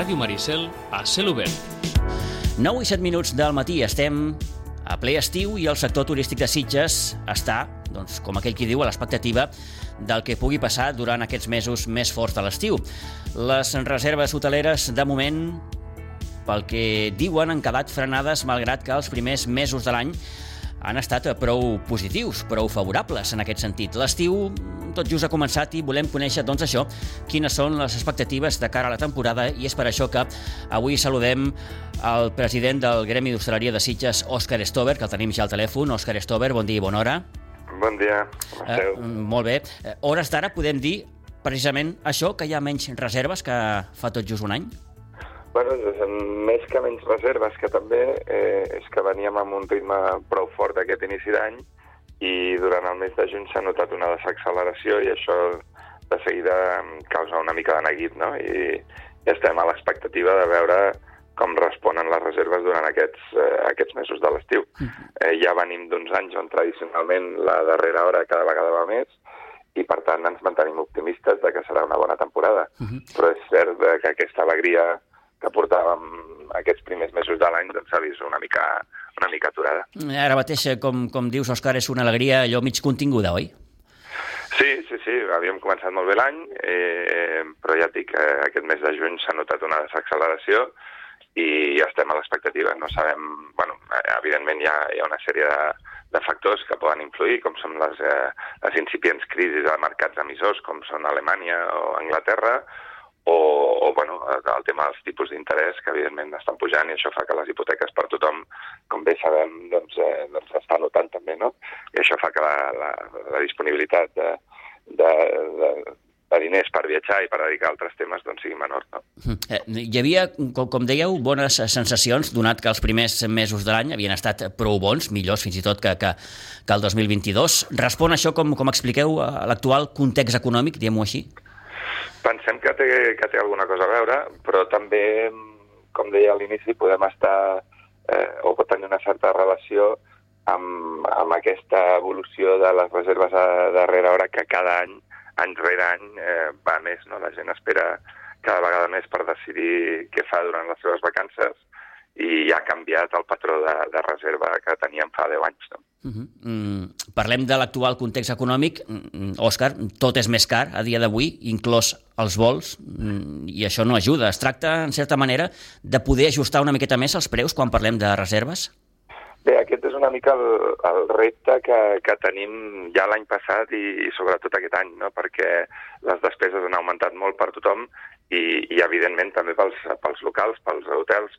Ràdio Maricel a cel obert. 9 i 7 minuts del matí, estem a ple estiu i el sector turístic de Sitges està, doncs, com aquell qui diu, a l'expectativa del que pugui passar durant aquests mesos més forts de l'estiu. Les reserves hoteleres, de moment, pel que diuen, han quedat frenades, malgrat que els primers mesos de l'any han estat prou positius, prou favorables en aquest sentit. L'estiu tot just ha començat i volem conèixer, doncs, això, quines són les expectatives de cara a la temporada, i és per això que avui saludem el president del Gremi d'Hostaleria de Sitges, Òscar Stover, que el tenim ja al telèfon. Òscar Stover, bon dia i bona hora. Bon dia, com esteu? Molt bé. Hores d'ara podem dir precisament això, que hi ha menys reserves que fa tot just un any? Bueno, més que menys reserves, que també és que veníem amb un ritme prou fort aquest inici d'any i durant el mes de juny s'ha notat una desacceleració i això de seguida causa una mica de neguit, no? I estem a l'expectativa de veure com responen les reserves durant aquests mesos de l'estiu. Ja venim d'uns anys on tradicionalment la darrera hora cada vegada va més i per tant ens mantenim optimistes de que serà una bona temporada. Però és cert que aquesta alegria que portàvem aquests primers mesos de l'any doncs s'ha vist una mica aturada. Ara mateix, com dius, Òscar, és una alegria allò mig continguda, oi? Sí, havíem començat molt bé l'any, però ja et dic que aquest mes de juny s'ha notat una desacceleració i estem a l'expectativa. No sabem, bueno, evidentment hi ha una sèrie de factors que poden influir, com són les incipients crisis de mercats emissors, com són Alemanya o Anglaterra, o bueno, el tema dels tipus d'interès, que evidentment estan pujant, i això fa que les hipoteques per tothom, com bé sabem, doncs està notant també, no? I això fa que la disponibilitat de diners per viatjar i per dedicar a altres temes doncs sigui menor, no? Hi havia, com dèieu, bones sensacions, donat que els primers mesos de l'any havien estat prou bons, millors fins i tot que el 2022. Respon això, com expliqueu, a l'actual context econòmic, diguem-ho així? Pensem que té alguna cosa a veure, però també, com deia a l'inici, podem estar o pot tenir una certa relació amb aquesta evolució de les reserves a darrera hora que cada any rere any va més, no? La gent espera cada vegada més per decidir què fa durant les seves vacances i ha canviat el patró de reserva que teníem fa 10 anys, no? Parlem de l'actual context econòmic. Òscar, tot és més car a dia d'avui, inclòs els vols, i això no ajuda. Es tracta, en certa manera, de poder ajustar una miqueta més els preus quan parlem de reserves? Bé, aquest és una mica el repte que tenim ja l'any passat i sobretot aquest any, no? Perquè les despeses han augmentat molt per tothom i evidentment també pels locals, pels hotels,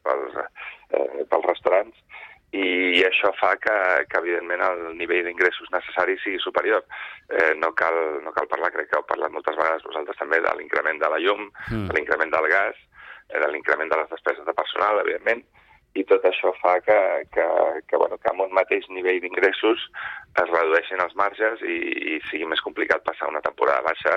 pels restaurants, i això fa que evidentment el nivell d'ingressos necessaris sigui superior. No cal parlar, crec que heu parlat moltes vegades vosaltres també, de l'increment de la llum, de l'increment del gas, de l'increment de les despeses de personal, evidentment, i tot això fa que amb un mateix nivell d'ingressos es redueixin els marges i sigui més complicat passar una temporada baixa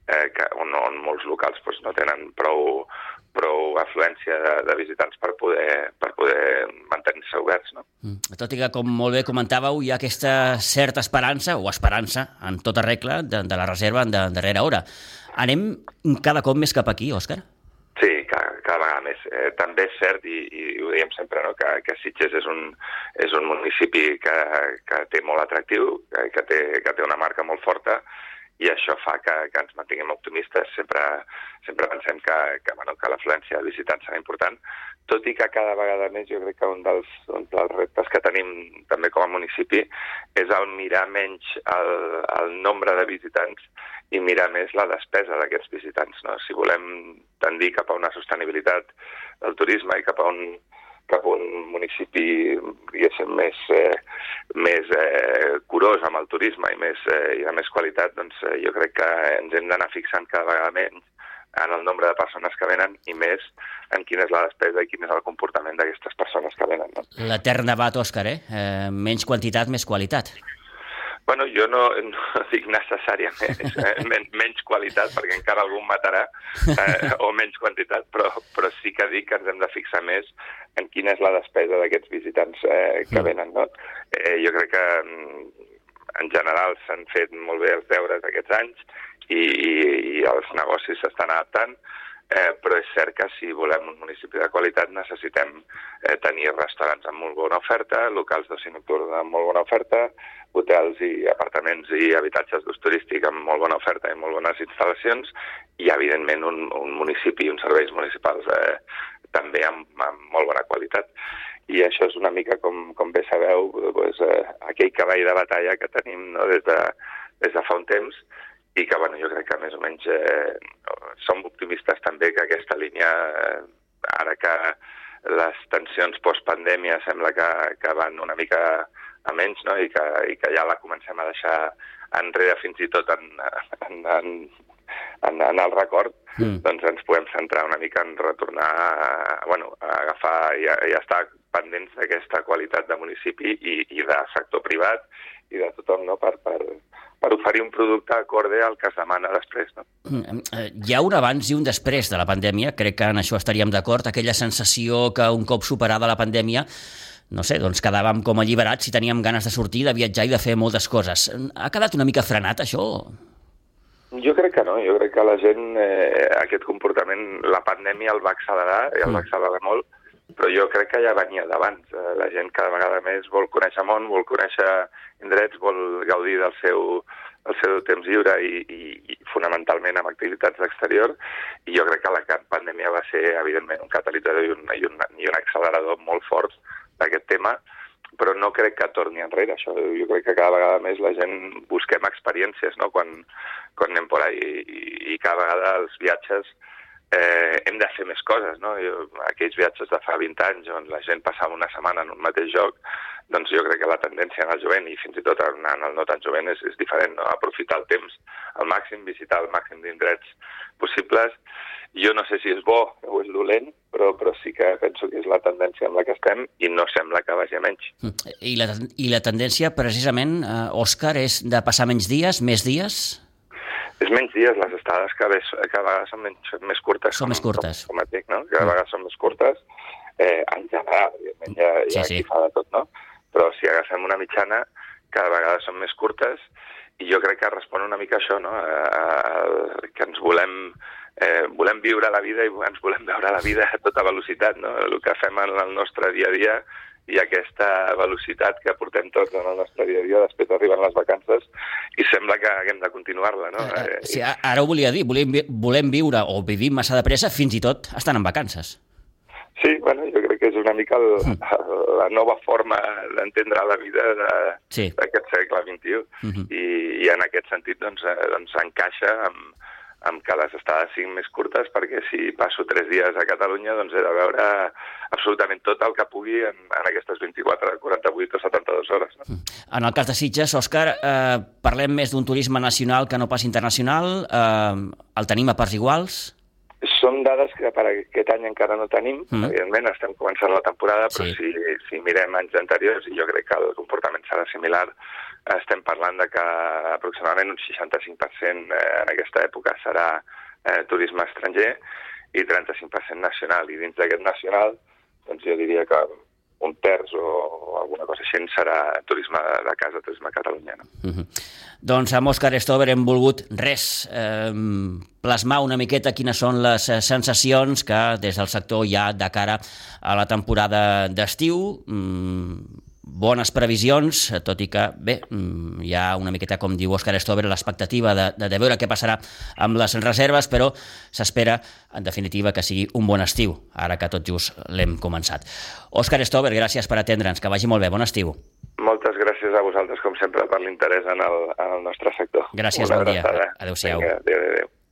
on molts locals no tenen prou afluència de visitants per poder mantenir-se oberts, no? Tot i que, com molt bé comentàveu, hi ha aquesta certa esperança en tota regla de la reserva en darrera hora. Anem cada cop més cap aquí, Òscar? Sí, cada vegada més. També és cert, i ho diem sempre, no? que Sitges és un municipi que té molt atractiu, que té una marca molt forta, i això fa que ens mantinguem optimistes. Sempre pensem que l'afluència de visitants serà important, tot i que cada vegada més jo crec que un dels reptes que tenim també com a municipi és el mirar menys el nombre de visitants i mirar més la despesa d'aquests visitants, no? Si volem tendir cap a una sostenibilitat del turisme i cap a un municipi, diguéssim, més curós amb el turisme i de més qualitat, doncs jo crec que ens hem d'anar fixant cada vegada menys en el nombre de persones que venen i més en quina és la despesa i quin és el comportament d'aquestes persones que venen, no? L'etern debat, Òscar, menys quantitat, més qualitat. Bueno, jo no dic necessàriament menys qualitat, perquè encara algú em matarà, o menys quantitat, però sí que dic que ens hem de fixar més en quina és la despesa d'aquests visitants que venen, no? Jo crec que en general s'han fet molt bé els deures aquests anys i els negocis s'estan adaptant. però és cert que si volem un municipi de qualitat necessitem tenir restaurants amb molt bona oferta, locals d'oci nocturn amb molt bona oferta, hotels i apartaments i habitatges d'ús turístic amb molt bona oferta i molt bones instal·lacions, i evidentment un municipi i uns serveis municipals també amb molt bona qualitat. I això és una mica, com bé sabeu, doncs, aquell cavall de batalla que tenim, no, des de fa un temps, i que jo crec que més o menys som optimistes també que aquesta línia, ara que les tensions postpandèmia sembla que van una mica a menys, no, i que ja la comencem a deixar enrere fins i tot en el record, doncs ens podem centrar una mica en retornar a agafar i estar pendents d'aquesta qualitat de municipi i de sector privat i de tothom, no, per oferir un producte acorde al que es demana després. No? Hi ha un abans i un després de la pandèmia, crec que en això estaríem d'acord, aquella sensació que un cop superada la pandèmia, no sé, doncs quedàvem com alliberats i teníem ganes de sortir, de viatjar i de fer moltes coses. Ha quedat una mica frenat, això? Jo crec que no, jo crec que la gent, aquest comportament, la pandèmia el va accelerar, i el va accelerar molt, però jo crec que ja venia d'abans. La gent cada vegada més vol conèixer món, vol conèixer indrets, vol gaudir del seu temps lliure i fonamentalment amb activitats d'exterior, i jo crec que la pandèmia va ser, evidentment, un catalitzador i un accelerador molt fort d'aquest tema, però no crec que torni enrere. Això, jo crec que cada vegada més la gent busquem experiències, no? Quan anem por ahí, i cada vegada els viatges hem de fer més coses, no? Aquells viatges de fa 20 anys on la gent passava una setmana en un mateix lloc, doncs jo crec que la tendència en el jovent, i fins i tot en el no tan jovent, és diferent, no? Aprofitar el temps al màxim, visitar el màxim d'indrets possibles. Jo no sé si és bo o és dolent, però sí que penso que és la tendència amb la que estem i no sembla que vagi a menys. I la tendència, precisament, Òscar, és de passar menys dies, més dies? És menys dies, les estades cada vegades són més curtes. Són més curtes. Com et dic, no? Cada vegada són més curtes. En general, evidentment, hi ha qui fa de tot, no? Però si agafem una mitjana, cada vegada són més curtes, i jo crec que respon una mica a això, no? Que ens volem viure la vida i ens volem veure la vida a tota velocitat, no? El que fem en el nostre dia a dia i aquesta velocitat que portem tots en el nostre dia a dia, després arriben les vacances i sembla que haguem de continuar-la, no? Sí, ara ho volia dir, volem viure o vivim massa de pressa fins i tot estant en vacances. Sí, jo crec que és una mica la nova forma d'entendre la vida d'aquest segle XXI. I en aquest sentit doncs encaixa amb que les estades siguin més curtes, perquè si passo 3 dies a Catalunya doncs he de veure absolutament tot el que pugui en aquestes 24, 48 o 72 hores. No? En el cas de Sitges, Òscar, parlem més d'un turisme nacional que no pas internacional. El tenim a parts iguals? Són dades que per aquest any encara no tenim. Evidentment, estem començant la temporada, però si mirem anys anteriors, i jo crec que el comportament serà similar, estem parlant de que aproximadament un 65% en aquesta època serà turisme estranger i 35% nacional. I dins d'aquest nacional, doncs jo diria que un terç o alguna cosa així serà turisme de casa, turisme a Catalunya. No? Doncs amb Òscar Stover hem volgut plasmar una miqueta quines són les sensacions que des del sector hi ha de cara a la temporada d'estiu. Bones previsions, tot i que, bé, hi ha una miqueta, com diu Òscar Stover, l'expectativa de veure què passarà amb les reserves, però s'espera, en definitiva, que sigui un bon estiu, ara que tot just l'hem començat. Òscar Stover, gràcies per atendre'ns, que vagi molt bé, bon estiu. Moltes gràcies a vosaltres, com sempre, per l'interès en el nostre sector. Gràcies, bon dia. Adéu-siau. Adéu.